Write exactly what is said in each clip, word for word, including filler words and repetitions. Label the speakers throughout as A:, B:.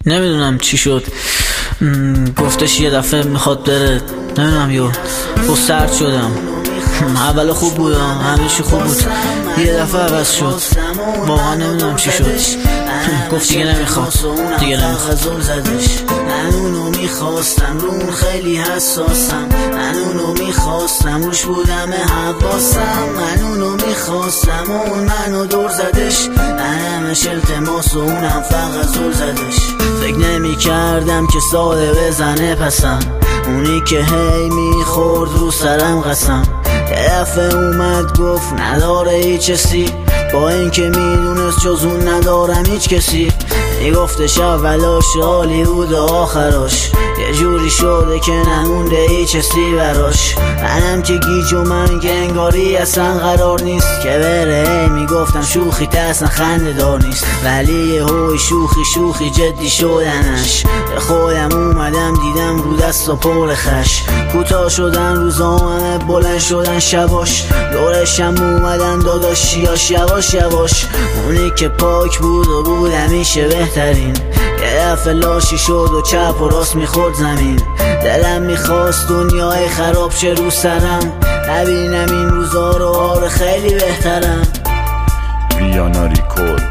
A: نمیدونم چی شد. گفتش یه دفعه میخواد بره، نمیدونم یو خود سرد شدم. اول خوب بودم، همه چی خوب بود، یه دفعه عوض شد. واقعا نمیدونم چی شد. گفت دیگه نمیخواد، دیگه نمیخواد.
B: من اونو میخواستم، رو اون خیلی حساسم. من اونو میخواستم، روش بودم حواسم. من اونو میخواستم و اون منو دور زدش. من همش التماس و اونم فقط زل زدش. فکر نمی کردم که ساده بزنه پسم، اونی که هی میخورد رو سرم قسم. یه دفعه اومد گفت نداره هیچ کسی، با اینکه میدونست جز اون ندارم هیچ کسی. میگفتش اولاش عالی بود آخراش، یه جوری شده که نمونده هیچ کسی براش. منم که گیج و من که انگاری اصلا قرار نیست که بره، میگفتم شوخی تا اصلا خنده دار نیست. ولی یه هوی شوخی شوخی جدی شدنش، به خودم اومدم دیدم رو دست و پر خش. کوتاه شدن روزامه، بلند شدن شباش، دورشم اومدن داداشیاش یواش یواش. اونی که پاک بود و بود همیشه بهترین، یه دفعه لاشی شد و چپ و راست میخورد زمین. دلم میخواست دنیای خراب شه رو سرم، نبینم این روزا رو، آره خیلی بهترم.
C: ویانا ریکورد.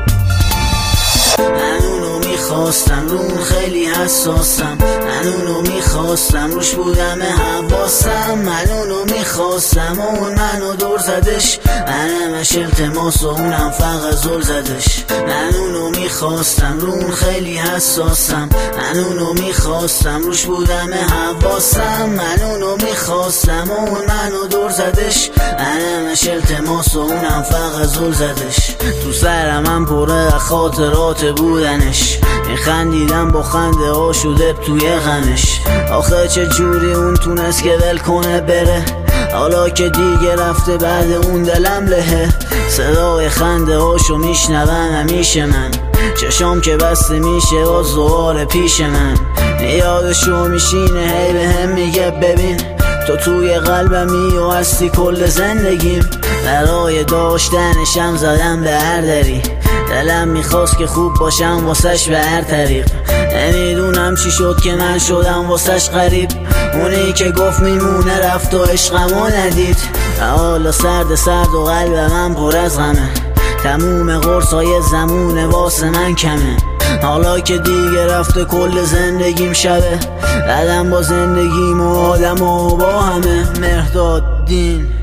B: من اونو میخواستم، رو اون خیلی حساسم. من اونو میخواستم، روش بودم حواسم. من اونو میخواستم و اون منو دور زدش. من همش التماس و اونم فقط زل زدش. من اونو میخواستم، رو اون خیلی حساسم. من اونو میخواستم، روش بودم حواسم. من اونو میخواستم و اون منو دور زدش. من همش التماس و اونم فقط زل زدش. تو سرم هم پره خاطرات بودنش، میخندیدم با خنده ها شده توی غمش. آخه چه جوری اون تونست که ول کنه بره، حالا که دیگه رفته بعد اون دلم لهه. صدای خنده هاشو میشنوم همیشه من، چشام که بسته میشه و زوار پیش من. یادشو میشینه هی به هم میگه ببین، تو توی قلبمی و هستی کل زندگیم. برای داشتنشم زدم به هر دری، دلم میخواست که خوب باشم واسش به هر طریق. نمیدونم چی شد که من شدم واسش غریب، اونی که گفت میمونه رفت و عشقمو ندید. حالا سرد سرد و قلب من پر از غمه، تموم قرصای زمونه واسه من کمه. حالا که دیگه رفته کل زندگیم شبه، بعدم با زندگیم و آدم و با همه. مهرداد دین.